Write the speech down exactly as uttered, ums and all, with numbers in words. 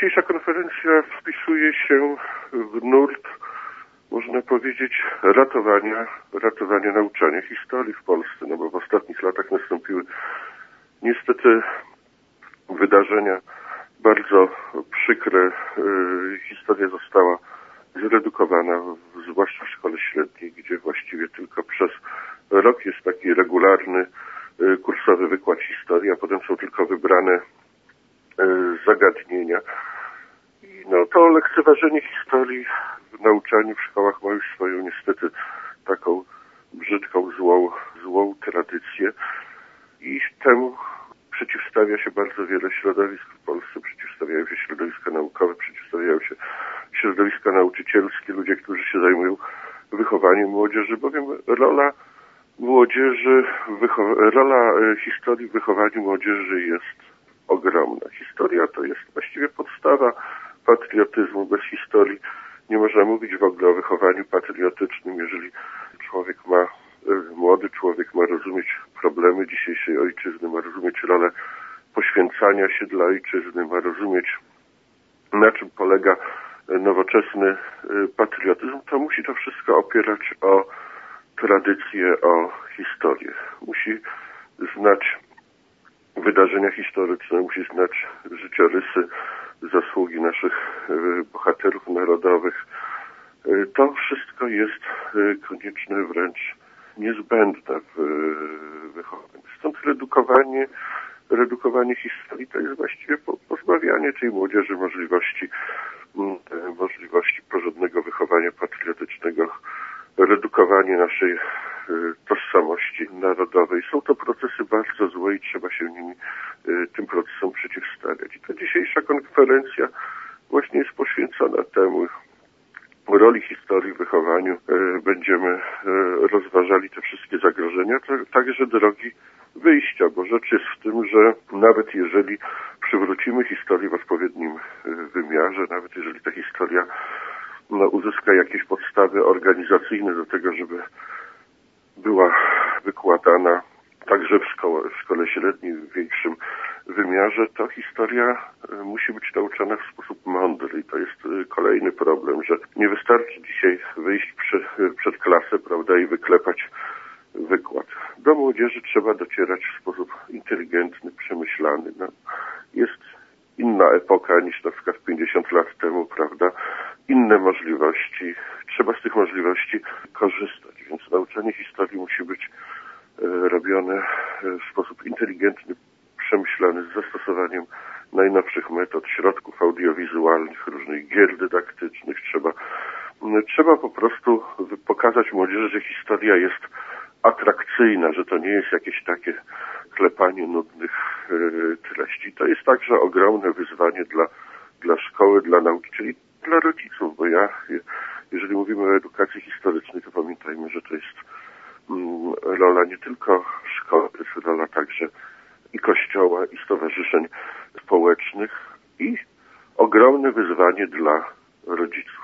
Dzisiejsza konferencja wpisuje się w nurt, można powiedzieć, ratowania, ratowania nauczania historii w Polsce, no bo w ostatnich latach nastąpiły niestety wydarzenia bardzo przykre. Historia została zredukowana, zwłaszcza w szkole średniej, gdzie właściwie tylko przez rok jest taki regularny, kursowy wykład historii, a potem są tylko wybrane zagadnienia. I no to lekceważenie historii w nauczaniu w szkołach ma już swoją niestety taką brzydką, złą, złą tradycję i temu przeciwstawia się bardzo wiele środowisk w Polsce. Przeciwstawiają się środowiska naukowe, przeciwstawiają się środowiska nauczycielskie, ludzie, którzy się zajmują wychowaniem młodzieży, bowiem rola młodzieży, wycho- rola historii w wychowaniu młodzieży jest ogromna. Historia to jest właściwie podstawa patriotyzmu. Bez historii nie można mówić w ogóle o wychowaniu patriotycznym. Jeżeli człowiek ma, młody człowiek ma rozumieć problemy dzisiejszej ojczyzny, ma rozumieć rolę poświęcania się dla ojczyzny, ma rozumieć, na czym polega nowoczesny patriotyzm, to musi to wszystko opierać o tradycję, o historię. Musi znać wydarzenia historyczne, musi znać życiorysy, zasługi naszych bohaterów narodowych. To wszystko jest konieczne, wręcz niezbędne w wychowaniu. Stąd redukowanie, redukowanie historii to jest właściwie pozbawianie tej młodzieży możliwości, możliwości porządnego wychowania patriotycznego, redukowanie naszej tożsamości narodowej. Są to procesy bardzo złe i trzeba się nimi, tym procesom przeciwstawiać. I ta dzisiejsza konferencja właśnie jest poświęcona temu, roli historii w wychowaniu. Będziemy rozważali te wszystkie zagrożenia, także drogi wyjścia, bo rzecz jest w tym, że nawet jeżeli przywrócimy historię w odpowiednim wymiarze, nawet jeżeli ta historia no, uzyska jakieś podstawy organizacyjne do tego, żeby była wykładana także w szkole, w szkole średniej w większym wymiarze, to historia musi być nauczana w sposób mądry. I to jest kolejny problem, że nie wystarczy dzisiaj wyjść przy, przed klasę, prawda, i wyklepać wykład. Do młodzieży trzeba docierać w sposób inteligentny, przemyślany. No, jest inna epoka niż na przykład pięćdziesiąt lat temu, prawda, inne możliwości. Trzeba z tych możliwości korzystać, więc nauczanie historii musi być robione w sposób inteligentny, przemyślany, z zastosowaniem najnowszych metod, środków audiowizualnych, różnych gier dydaktycznych. Trzeba, trzeba po prostu pokazać młodzieży, że historia jest atrakcyjna, że to nie jest jakieś takie klepanie nudnych treści. To jest także ogromne wyzwanie dla, dla szkoły, dla nauczycieli, dla rodziców, bo ja, jeżeli mówimy o edukacji historycznej, to pamiętajmy, że to jest rola nie tylko szkoły, to jest rola także i kościoła, i stowarzyszeń społecznych i ogromne wyzwanie dla rodziców.